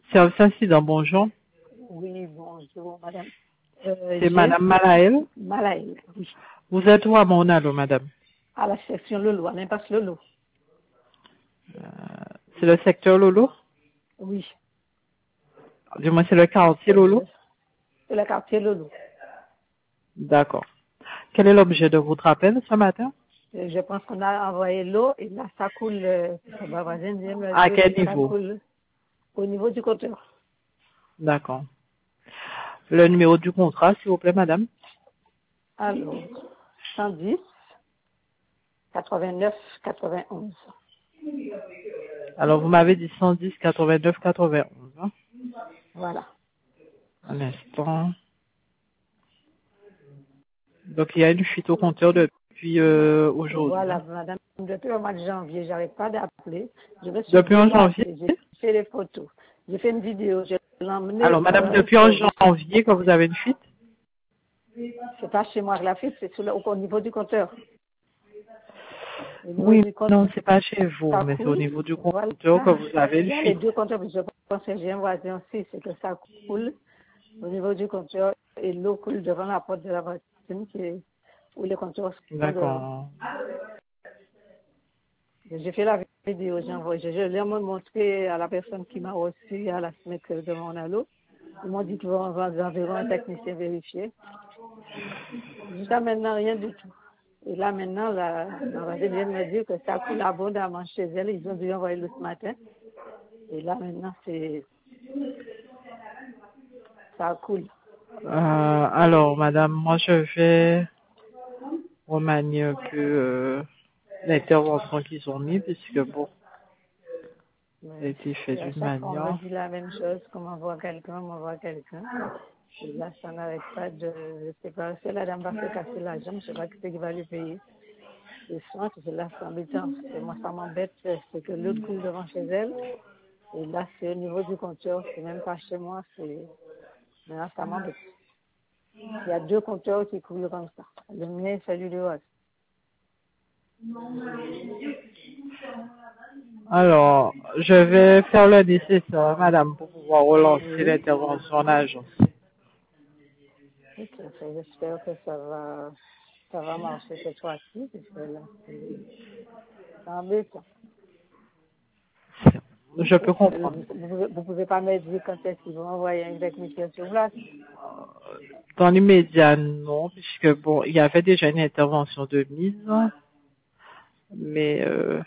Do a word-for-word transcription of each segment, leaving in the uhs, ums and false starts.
Service incident, bonjour. Oui, bonjour, madame. Euh, C'est j'ai Madame Malaël. Malaï, oui, Vous êtes où à Monalo, madame? à la section Lolo, à l'impasse Lolo. C'est le secteur Lolo? Oui, Du moins, c'est le quartier Lolo? euh, c'est le quartier Lolo. D'accord. Quel est l'objet de votre appel ce matin? Euh, Je pense qu'on a envoyé l'eau et là, ça coule, euh, ma voisine vient me À dire quel que ça niveau? coule au niveau du compteur. D'accord. Le numéro du contrat, s'il vous plaît, madame? Alors, cent dix, quatre-vingt-neuf, quatre-vingt-onze. Alors, vous m'avez dit cent dix, quatre-vingt-neuf, quatre-vingt-onze. Hein? Voilà. Un instant. Donc, il y a une fuite au compteur depuis euh, aujourd'hui. Voilà, Hein? madame. Depuis le mois de janvier, j'arrête pas d'appeler. Je me suis Depuis en janvier? déplacée, j'ai fait les photos. J'ai fait une vidéo, je l'ai emmenée Alors, madame, euh, au depuis en service. janvier, quand vous avez une fuite? C'est pas chez moi que la fuite, c'est sur le- au, au niveau du compteur. Au niveau Oui, du compteur, non, c'est pas chez vous, ça mais c'est au coule. niveau du Voilà. compteur que vous avez Il une y a les fuite. deux compteurs, mais je pense que j'ai un voisin aussi, c'est que ça coule au niveau du compteur et l'eau coule devant la porte de la voiture qui est, où le compteur coule dehors. D'accord. J'ai fait la vidéo, j'ai envoyé, je, je l'ai montré à la personne qui m'a reçu à la fenêtre de mon allo. Ils m'ont dit qu'ils vont environ un technicien vérifier. Jusqu'à maintenant, rien du tout. Et là, maintenant, la, ma voisine vient de me dire que ça coule abondamment chez elle. Ils ont dû envoyer le ce matin. Et là, maintenant, c'est, ça coule. Euh, alors, madame, moi, je vais remanier un peu euh, l'intervention qu'ils ont mis, puisque, bon, ça a Mais été fait à d'une chaque fois, on me manière. dit la même chose. Comme on voit quelqu'un, on voit quelqu'un. Et là, ça n'arrête pas de, je sais pas, si la dame va se casser la jambe, je sais pas qui c'est qui va lui payer. Et souvent, c'est là, c'est embêtant. Et moi, ça m'embête, c'est que l'autre coule devant chez elle. Et là, c'est au niveau du compteur, c'est même pas chez moi, c'est, mais là, ça m'embête. Il y a deux compteurs qui coulent comme ça. Le mien et celui de l'autre. Alors, je vais faire le nécessaire, madame, pour pouvoir relancer Oui. l'intervention en agence. Ok, ça, j'espère que ça va, ça va marcher cette fois-ci, parce que là, c'est c'est embêtant. Je Et peux que comprendre. vous, vous, pouvez, vous pouvez pas me dire quand est-ce qu'ils vont envoyer un technicien sur place. Dans l'immédiat, non, puisque, bon, il y avait déjà une intervention de mise, mais euh,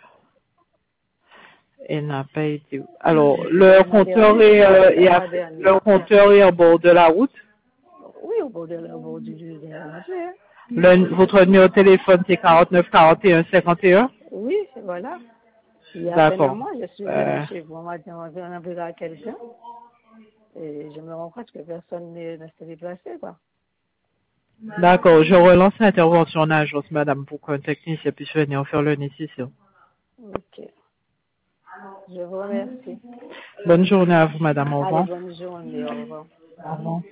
elle n'a pas été... Alors, Le le mois compteur dernier, est, euh, est le à- mois dernier. le compteur est en bord de la route. Oui, au bord de la, au bord du, du, de la nature, hein. Le, votre numéro de téléphone, c'est quarante-neuf quarante et un cinquante et un. Oui, voilà. Il y a à peine un D'accord. mois, je suis venue Euh, chez vous, on m'a dit, on va en à quelqu'un, et je me rends compte que personne n'est ne s'est déplacé, quoi. D'accord, je relance l'intervention en agence, madame, pour qu'un technicien puisse venir faire le nécessaire. Ok. Je vous remercie. Bonne journée à vous, madame. Au Allez, revoir. bonne journée, au revoir. Au revoir.